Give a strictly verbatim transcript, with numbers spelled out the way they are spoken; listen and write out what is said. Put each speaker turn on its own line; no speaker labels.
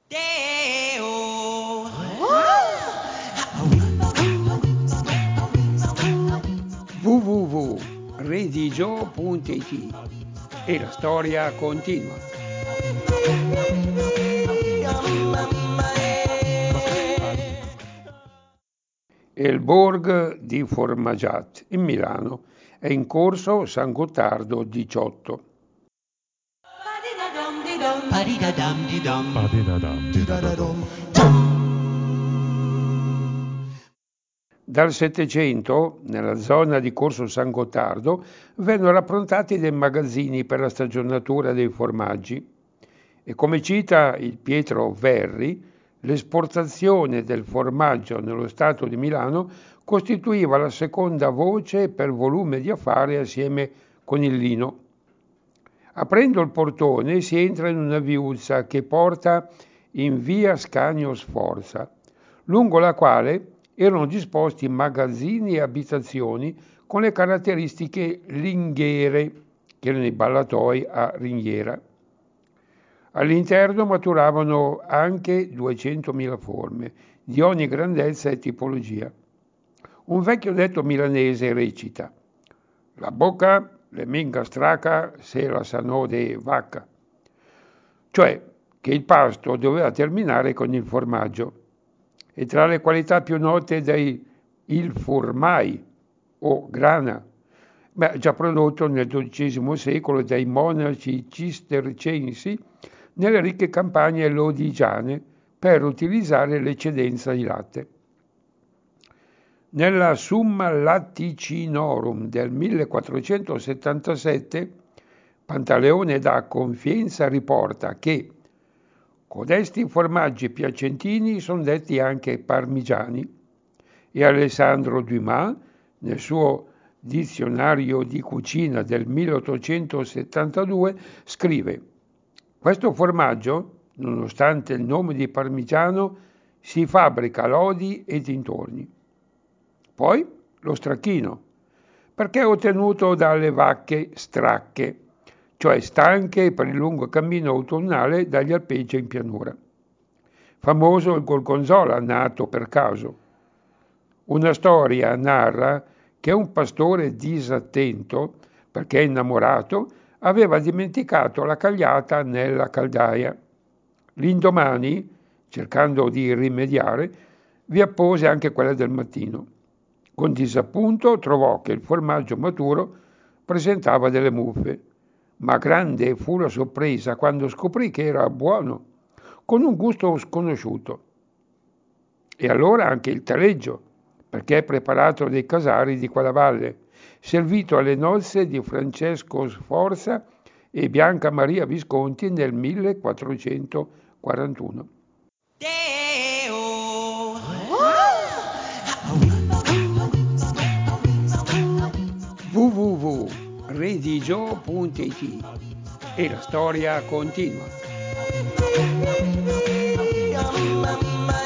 w w w punto redigio punto it e la storia continua. Il Borg di Formagiat in Milano è in corso San Gottardo diciotto. Dal Settecento, nella zona di Corso San Gottardo, vennero approntati dei magazzini per la stagionatura dei formaggi e, come cita il Pietro Verri, l'esportazione del formaggio nello Stato di Milano costituiva la seconda voce per volume di affari assieme con il lino. Aprendo il portone si entra in una viuzza che porta in via Scanio Sforza, lungo la quale erano disposti magazzini e abitazioni con le caratteristiche ringhiere, che erano i ballatoi a ringhiera. All'interno maturavano anche duecentomila forme, di ogni grandezza e tipologia. Un vecchio detto milanese recita: la bocca le minga straca se la sanò de vacca, cioè che il pasto doveva terminare con il formaggio. E tra le qualità più note dei il formai o grana, beh, già prodotto nel dodicesimo secolo dai monaci cistercensi nelle ricche campagne lodigiane per utilizzare l'eccedenza di latte. Nella Summa Laticinorum del millequattrocentosettantasette Pantaleone da Confienza riporta che codesti formaggi piacentini sono detti anche parmigiani, e Alessandro Dumas, nel suo dizionario di cucina del milleottocentosettantadue, scrive: questo formaggio, nonostante il nome di parmigiano, si fabbrica a Lodi e dintorni. Poi lo stracchino, perché è ottenuto dalle vacche stracche, cioè stanche per il lungo cammino autunnale dagli alpeggi in pianura. Famoso il gorgonzola, nato per caso. Una storia narra che un pastore disattento, perché innamorato, aveva dimenticato la cagliata nella caldaia. L'indomani, cercando di rimediare, vi appose anche quella del mattino. Con disappunto trovò che il formaggio maturo presentava delle muffe, ma grande fu la sorpresa quando scoprì che era buono, con un gusto sconosciuto. E allora anche il taleggio, perché è preparato dai casari di quella valle, servito alle nozze di Francesco Sforza e Bianca Maria Visconti nel millequattrocentoquarantuno. w w w punto redigio punto it e la storia continua.